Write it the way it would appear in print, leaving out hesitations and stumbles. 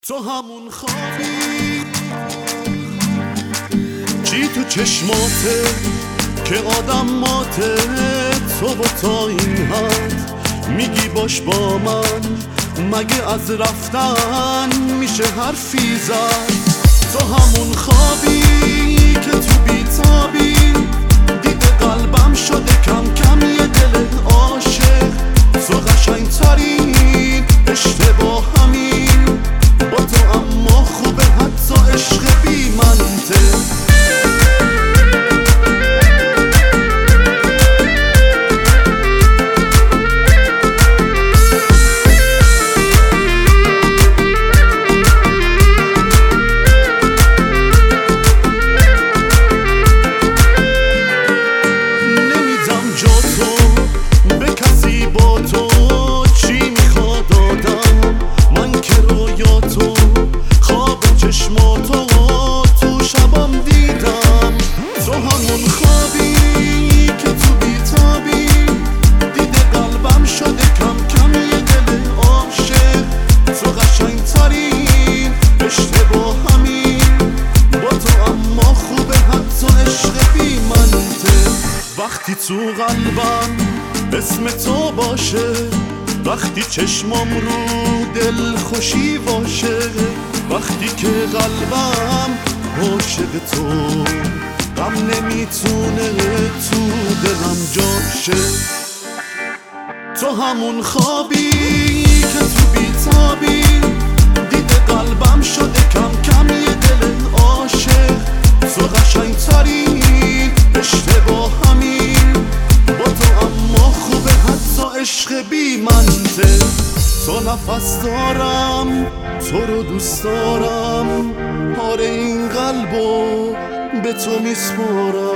تو همون خوابی چی تو چشماته که آدم ماته، تو با تا این حد میگی باش با من، مگه از رفتن میشه حرفی زد؟ تو همون خوابی که تو بیتابی، دیده قلبم شده کم کم یه دل عاشق، تو قشنگ ترین اشتباه همین با تو، اما خوبه حتی عشق بی منطق. وقتی تو قلبم اسم تو باشه، وقتی چشمام رو دل خوشی باشه، وقتی که قلبم عاشق تو، غم نمیتونه تو دلم جاشه. تو همون خوابی که تو بیتابی، دیده قلبم شده کم کم یه دل عاشق، تو قشنگ ترین اشتباه همین با تو، اما خوبه حتی عشق بی منطق. تو نفس دارم، تو رو دوست دارم، آره این قلبو به تو میسپارم.